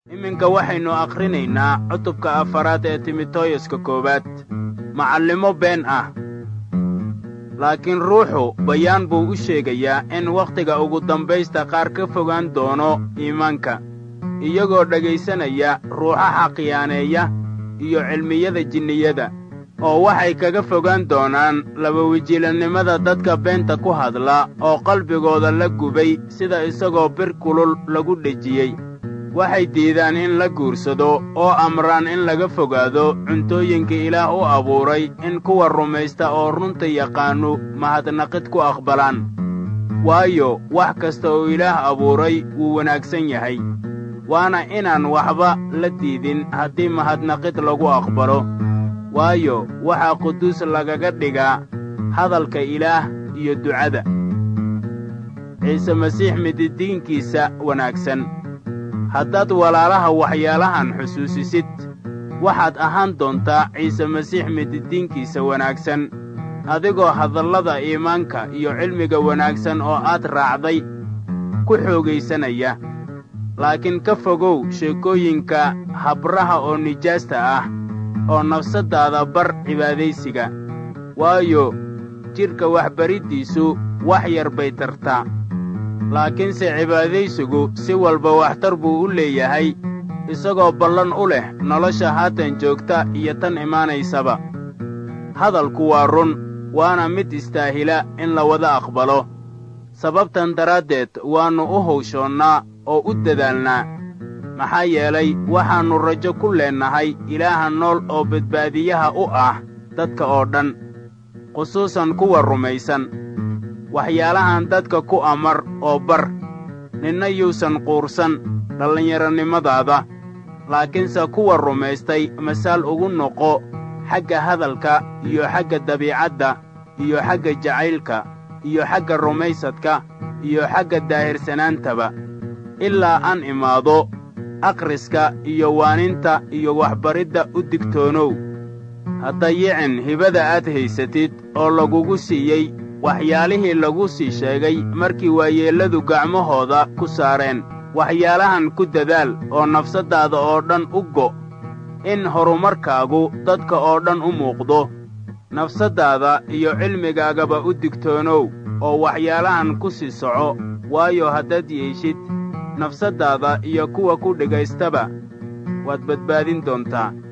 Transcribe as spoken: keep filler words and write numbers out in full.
iminka waxaynu akhrinaynaa cutubka afaraad ee timoteyoska koowaad macallimo been ah. laakiin ruuxu bayaan buu u sheegayaa in wakhtiga ugu dambaysta qaar ka fogaan doono iimaanka, iyagoo dhegaysanaya ruuxaha khiyaaneeya iyo cilmiyada jinniyada, oo waxay kaga fogaan doonaan labawajiilannimada dadka beenta ku hadla oo qalbigooda la gubay sida isagoo bir kulul lagu dhejiyey. waxay diidaan in la guursado oo amraan in laga fogaado cuntooyinka Ilaah u abuuray in kuwa rumaysta oo runta yaqaanu mahadnaqid ku aqbalaan. waayo wax kasta oo Ilaah abuuray wuu wanaagsan yahay, waana inaan waxba la diidin haddii mahadnaqid lagu aqbalo. waayo waxaa quduus lagaga dhigaa hadalka Ilaah iyo ducada. ciise masiix mididiinkiisa wanaagsan. haddaad walaalaha waxyaalahan xusuusisid, waxaad ahaan doontaa ciise masiix mididiinkiisa wanaagsan, adigoo hadallada iimaanka iyo cilmiga wanaagsan oo aad raacday ku xoogaysanaya. laakiin ka fogow sheekooyinka habraha oo nijaasta ah, oo nafsaddaada bar cibaadaysiga, waayo jidhka waxbariddiisu wax yar bay tartaa. laakiinse cibaadaysigu si walba waxtar buu u leeyahay, isagoo ballan u leh nolosha haatan joogta iyo tan imaanaysaba. hadalku waa run, waana mid istaahila in la wada aqbalo. sababtan daraaddeed waannu u hawshoonnaa oo u dadaalnaa, maxaa yeelay waxaannu rajo ku leennahay Ilaaha nool oo badbaadiyaha u ah dadka oo dhan, khusuusan kuwa rumaysan. waxyaalahan dadka ku amar oo bar, ninna yuusan quursan dhallinyaronimadaada, laakiinse kuwa rumaystay masaal ugu noqo xagga hadalka iyo xagga dabiicadda iyo xagga jacaylka iyo xagga rumaysadka iyo xagga daahirsanaantaba, ilaa aan imaado. akhriska iyo waaninta iyo waxbaridda u digtoonow. ha dayicin hibada aad haysatid oo lagugu siiyey waxyaalihii lagu sii sheegay markii waayeelladu gacmahooda ku saareen. waxyaalahan ku dadaal oo nafsaddaada oo dhan u go' in horumarkaagu dadka oo dhan u muuqdo. nafsaddaada iyo cilmigaagaba u digtoonow oo waxyaalahan ku sii soco, waayo haddaad yeeshid, nafsaddaada iyo kuwa ku dhegaystaba waad badbaadin doontaa.